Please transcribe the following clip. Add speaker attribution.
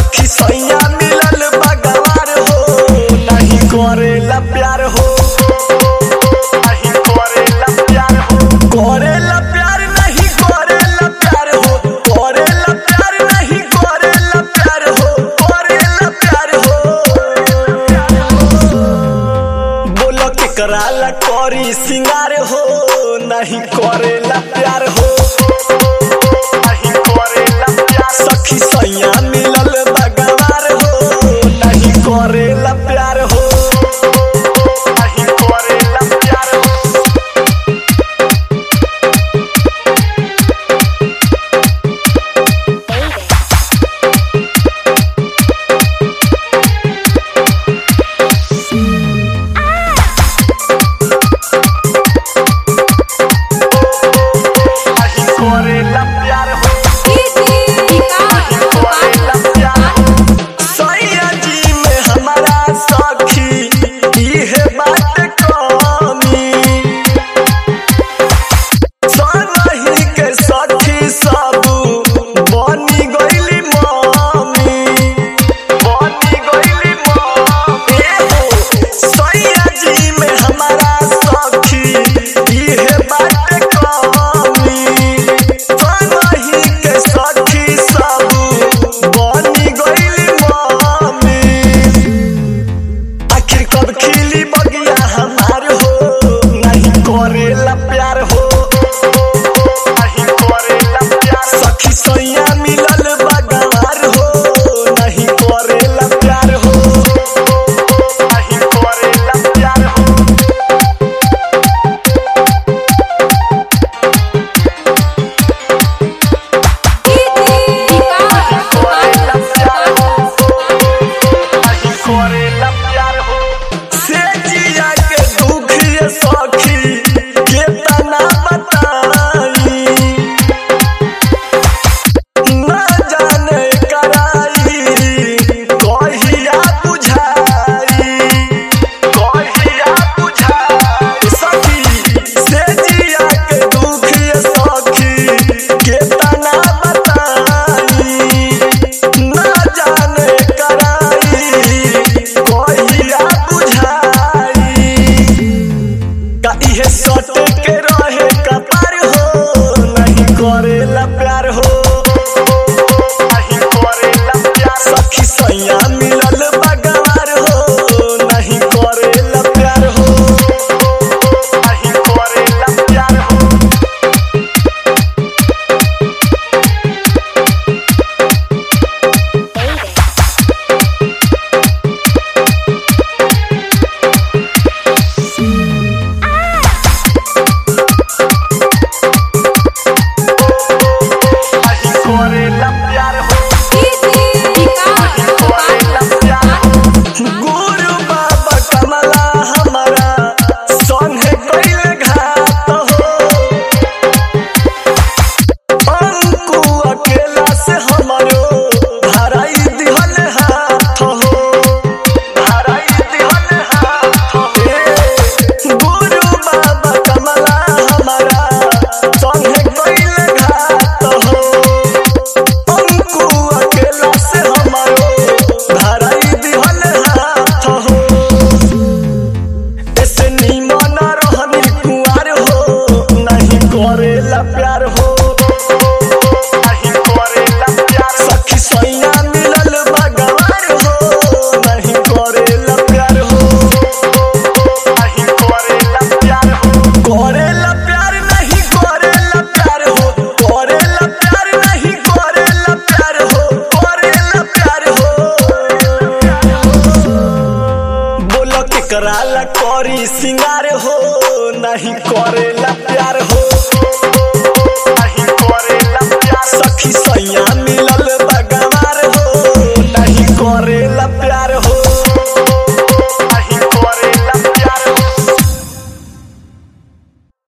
Speaker 1: सखी सैया मिलल बगवार हो नहीं करेला प्यार हो नहीं करेला प्यार हो करेला प्यार नहीं करेला प्यार हो करेला प्यार नहीं करेला प्यार हो करेला प्यार हो बोलो केकरा ला करी सिंगार हो नहीं करेला प्यार हो नहीं करेला प्यार सखी सैया मिलल बगवार हो नहीं करेला प्यार हो नहीं करेला प्यार हो करेला प्यार हो करेला प्यार हो सैया जी में हमारा सखी इहे बात कमी सनही के सखी सब बनी गइली मम्मी बनी गइली मम्मी सैया जी में हमारा सखी इहे बात कमी सनही के सखी सब बनी गइली मम्मी आखिर कब खिली बगिया हमार हो नहीं करेला प्यार हो नहीं करेला प्यार सखी सैया मिलल बगवार हो नहीं करेला प्यार हो नहीं करेला प्यार हो नहीं करेला प्यार हो से जिया के दुख ये सखी केतना बताई ना जाने कराई कहिया बुझाई कहिया बुझाई सखी से जिया के दुख ये सखी केतना बताई ना जाने कराई कहिया बुझाई का इहे सट के रहे कपार हो नहीं करेला प्यार हो नहीं करेला प्यार सखी सैया मिलल बगवार हो नहीं करेला प्यार हो नहीं करेला प्यार हो नहीं करेला प्यार हो नहीं करेला प्यार हो गुरु बाबा कमला हमारा संगे कइले घात हो अंकु अकेला से हमरो धराई दिहल हाथ हो धराई दिहल हाथ हो गुरु बाबा कमला हमारा संगे कइले घात हो अंकु अकेला से हमरो धराई दिहल हाथ हो ऐसे निमन रहनी कुंवार हो नहीं करेला प्यार हो नहीं करेला प्यार सखी सैया मिलल बगवार हो नहीं करेला प्यार हो नहीं करेला प्यार हो करेला प्यार नहीं करेला प्यार हो करेला प्यार नहीं करेला प्यार हो करेला प्यार हो बोलो केकरा ला करी सिंगार